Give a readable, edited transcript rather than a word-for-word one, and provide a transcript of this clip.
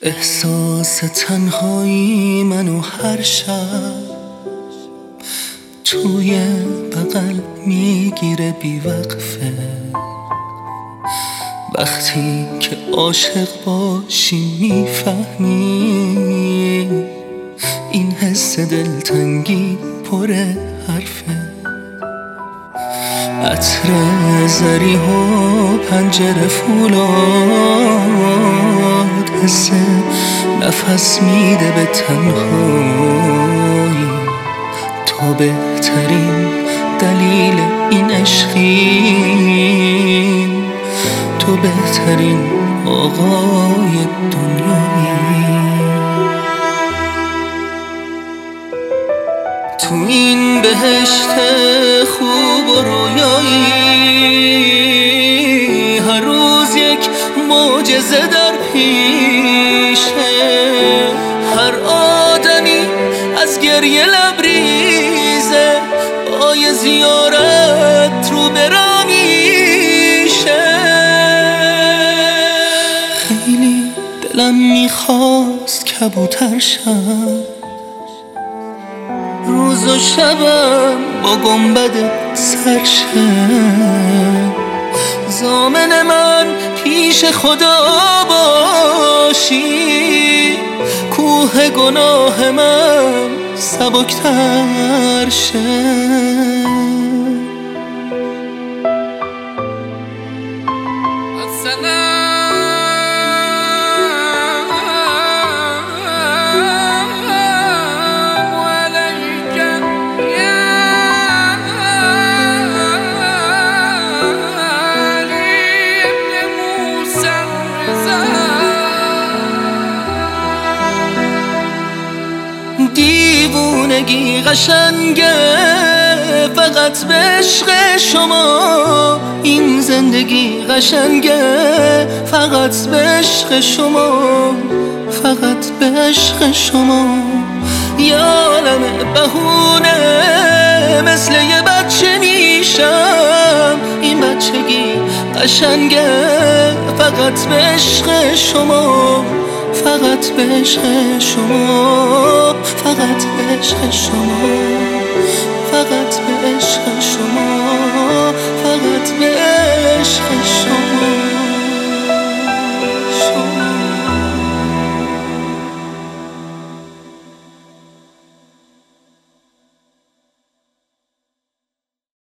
احساس تنهایی منو هر شب توی بغل میگیره بیوقفه. وقتی که عاشق باشی میفهمی این حس دلتنگی پر حرفه. عطر زریح و پنجره فولاد حس نفس میده به تنهایی. تو بهترین دلیل این عشقی، تو بهترین آقای دنیایی. تو این بهشت خوب و رویایی هر روز یک معجزه در پیشه. هر آدمی از گریه لبریزه، آی زیارت رو برامیشه. خیلی دلم میخواست کبوتر شم، روز و شبم با گنبد سرشم. ضامن من پیش خدا باشی، کوه گناه من سبکتر شه. دیوونگی قشنگه فقط به عشق شما، این زندگی قشنگه فقط به عشق شما، فقط به عشق شما. یه عالم بهونه مثل یه بچه میشم، این بچگی قشنگه فقط به عشق شما، فقط به عشق شما، فقط به عشق شما، فقط به عشق شما، فقط به عشق